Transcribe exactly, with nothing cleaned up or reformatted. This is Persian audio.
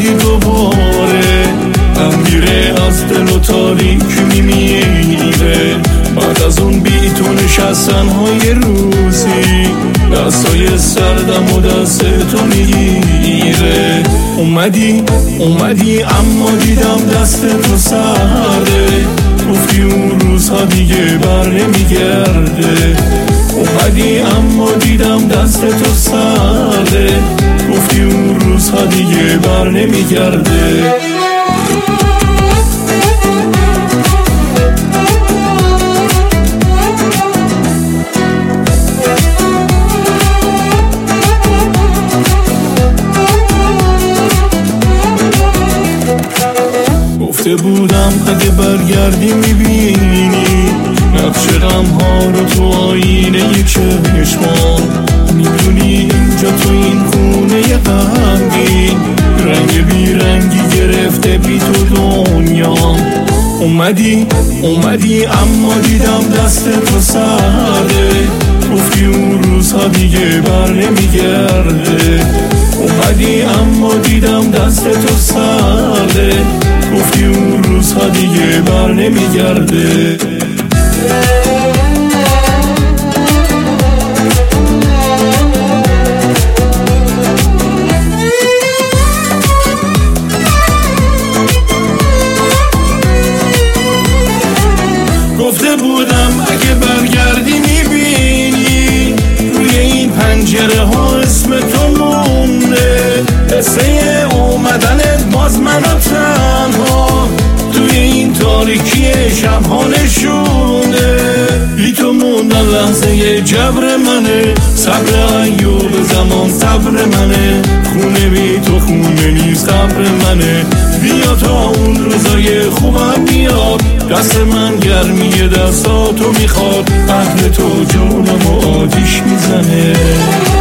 اومدی دوباره، غم میره از دل و تاریک میمیره. بعد از اون بی تو نشستن های روزی، دستای سردم و دست تو میگیره. اومدی اومدی اما دیدم دست تو سرده، گفتی اون روزها دیگه بر نمیگرده. اومدی اما دیدم دست تو سرده، گفتی اون روزها دیگه بر نمیگرده. گفته بودم اگه برگردی میبینی نقش غم ها رو تو آینه چشمان. میدونی اینجا تو این خونه غمگین، رنگ بی رنگی گرفته بی تو دنیا. اومدی اومدی اما دیدم دست تو سرده، گفتی اون روزها دیگه بر نمیگرده. اومدی اما دیدم دست تو سرده، گفتی اون روزها دیگه بر نمیگرده. گفته بودم اگه برگردی میبینی روی این پنجره ها اسم تو مونده، قصه اومدنت باز منو تنها توی این تاریکی شبها نشونده. بی تو موندن لحظه جبر منه، صبر ایوب زمان صبر منه. خونه بی تو خونه نیست قبر منه، بیا تا اون روزای خوبم بیاد. دست من گرمی دستاتو میخواد، اهل تو جونم و آتیش میزنه.